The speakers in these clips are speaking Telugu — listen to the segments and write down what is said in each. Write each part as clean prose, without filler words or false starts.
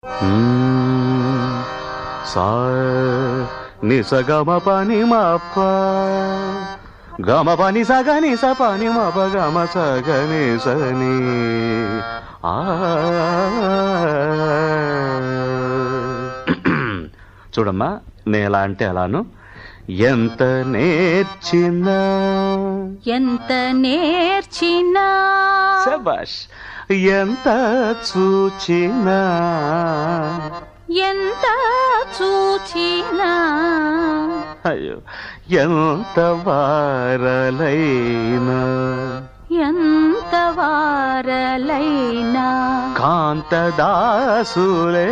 సా నిసగమ పని మప గమ పని సగని స పని మప గమ సగని సని చూడమ్మా నేను ఎలా అంటే అలాను. ఎంత నేర్చినా శభాష్, ఎంత చూచినా అయ్యో ఎంత వారలైనా కాంతదాసులే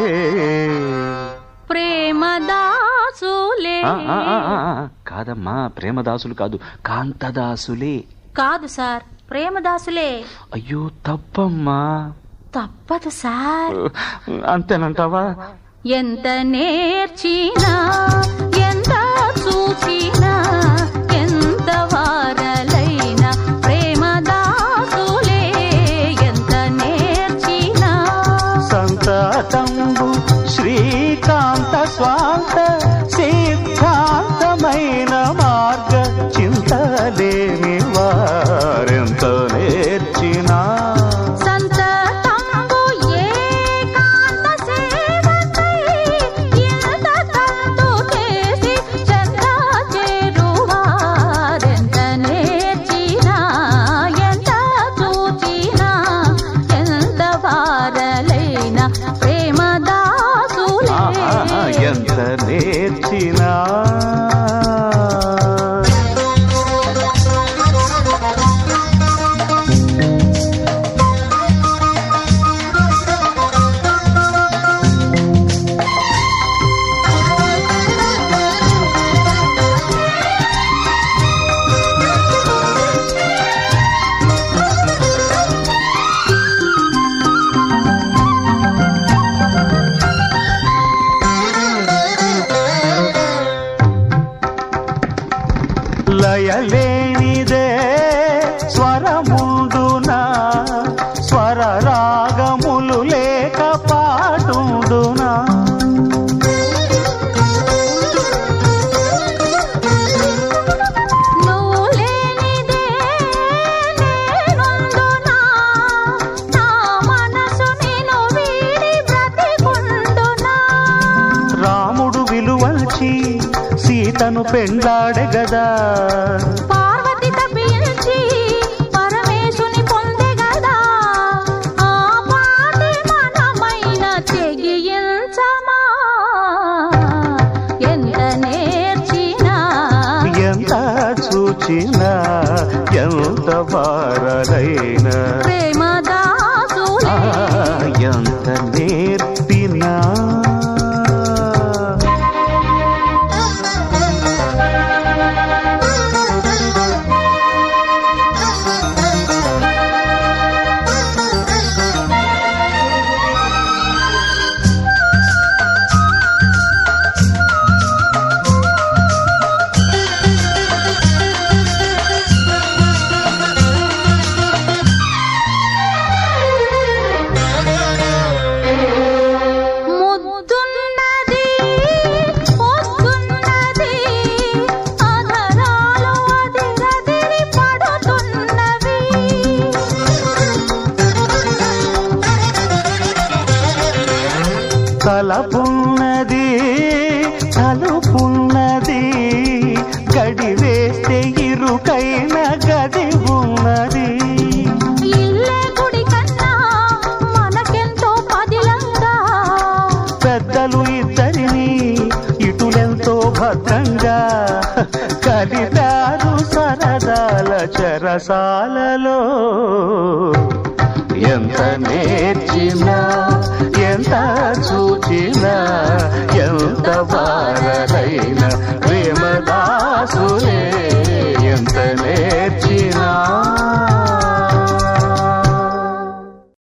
ప్రేమదాసులే. కాదమ్మా, ప్రేమదాసులు కాదు, కాంతదాసులే. కాదు సార్, ప్రేమదాసులే. అయ్యో తప్పమ్మా. తప్పదు సార్. అంతేనంటావా? ఎంత నేర్చినా ఎంత చూచినా ఎంత వారలైనా ప్రేమదాసులే. ఎంత నేర్చినా సంతతంబు శ్రీకాంత స్వాంత సిద్ధాంతమైన మార్గ చింతలేని వారెంత నేర్చినా ఎంత నేర్చినా. లయలేనిదే స్వరముండునా, స్వర రాగములు లేక పాడుండునా. నువ్వు లేనిదే నేనుండునా, నా మనసు నిన్ను వీడి బ్రతికుండునా. రాముడు విలువల్చి సీతను పెండ్లాడె గదా, పార్వతి తప్పించి పరమేశుని పొందే గదా. ఆ పాటి మనమైన తెగించమా. ఎంత నేర్చినా ఎంత చూచినా ఎంత వారలైనా ప్రేమదాసులే. ఎంత నేర్పినా. తలపున్నది తలుపున్నది, గడి వేస్తే ఇరుకైన గది ఉన్నది. ఇల్లే గుడి కన్నా మనకెంతో పదిలంగా, పెద్దలు ఇద్దరిని ఇటులెంతో భద్రంగా కలిపారు సరదాల చెరసాలలో. ఎంత నేర్చినా ఎంత చూచినా